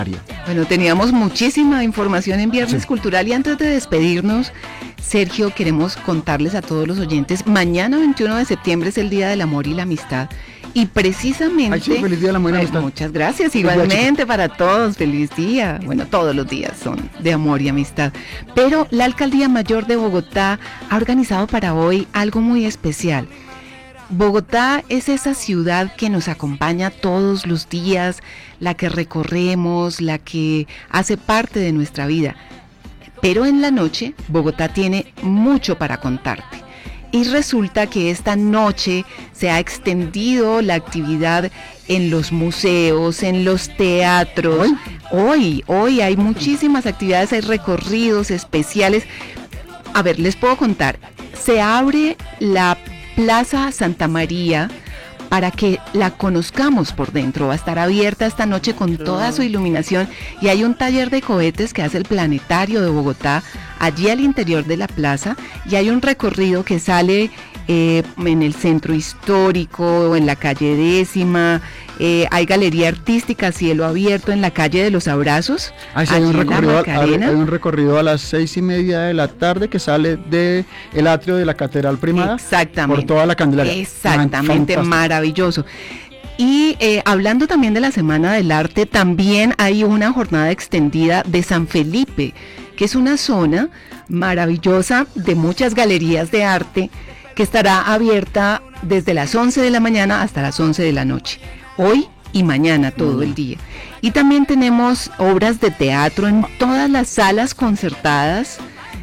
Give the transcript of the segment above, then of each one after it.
Bueno, teníamos muchísima información en Viernes Cultural y antes de despedirnos, Sergio, queremos contarles a todos los oyentes, mañana 21 de septiembre es el Día del Amor y la Amistad y precisamente... Ay, sí, feliz Día del Amor y la Amistad. Muchas gracias, igualmente para todos, feliz día. Bueno, todos los días son de amor y amistad, pero la Alcaldía Mayor de Bogotá ha organizado para hoy algo muy especial. Bogotá es esa ciudad que nos acompaña todos los días, la que recorremos, la que hace parte de nuestra vida. Pero en la noche, Bogotá tiene mucho para contarte. Y resulta que esta noche se ha extendido la actividad en los museos, en los teatros. Hoy hay muchísimas actividades, hay recorridos especiales. A ver, les puedo contar. Se abre la Plaza Santa María para que la conozcamos por dentro. Va a estar abierta esta noche con toda su iluminación y hay un taller de cohetes que hace el Planetario de Bogotá allí al interior de la plaza y hay un recorrido que sale en el centro histórico, en la calle 10ª, hay galería artística a cielo abierto en la calle de los Abrazos. Hay un recorrido a las 6:30 de la tarde que sale del atrio de la Catedral Primada. Exactamente. Por toda la Candelaria. Exactamente, maravilloso. Y hablando también de la Semana del Arte, también hay una jornada extendida de San Felipe, que es una zona maravillosa de muchas galerías de arte que estará abierta desde las 11 de la mañana hasta las 11 de la noche, hoy y mañana todo el día. Y también tenemos obras de teatro en todas las salas concertadas,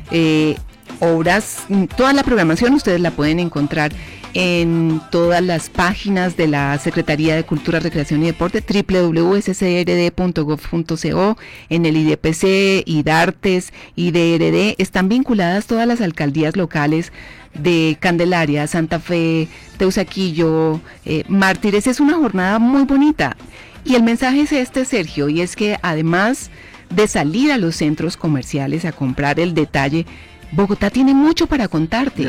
toda la programación ustedes la pueden encontrar en todas las páginas de la Secretaría de Cultura, Recreación y Deporte, www.scrd.gov.co, en el IDPC, IDARTES, IDRD, están vinculadas todas las alcaldías locales de Candelaria, Santa Fe, Teusaquillo, Mártires. Es una jornada muy bonita y el mensaje es este, Sergio, y es que además de salir a los centros comerciales a comprar el detalle, Bogotá tiene mucho para contarte,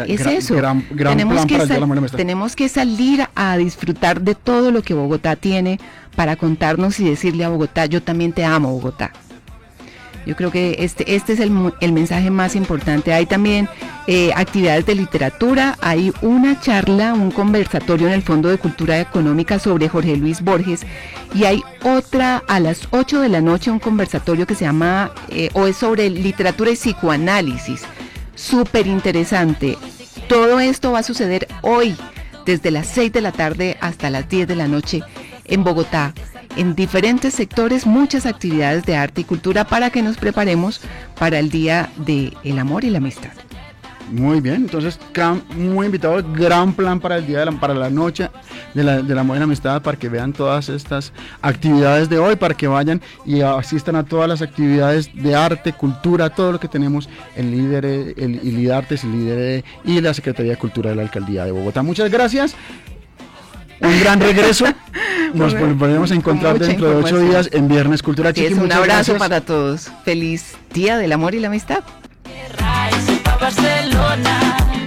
tenemos que salir a disfrutar de todo lo que Bogotá tiene para contarnos y decirle a Bogotá, yo también te amo, Bogotá. Yo creo que este es el mensaje más importante. Hay también actividades de literatura, hay una charla, un conversatorio en el Fondo de Cultura Económica sobre Jorge Luis Borges y hay otra a las 8 de la noche, un conversatorio que se llama, es sobre literatura y psicoanálisis. Súper interesante. Todo esto va a suceder hoy, desde las 6 de la tarde hasta las 10 de la noche en Bogotá. En diferentes sectores, muchas actividades de arte y cultura para que nos preparemos para el Día del Amor y la Amistad. Muy bien, entonces muy invitados, gran plan para el día para la noche del amor y la amistad, para que vean todas estas actividades de hoy, para que vayan y asistan a todas las actividades de arte, cultura, todo lo que tenemos en el IDARTES, el IDRD y la Secretaría de Cultura de la Alcaldía de Bogotá. Muchas gracias. Un gran regreso. Nos volvemos a encontrar dentro de 8 días en Viernes Cultural. Sí, un abrazo para todos. Feliz Día del Amor y la Amistad.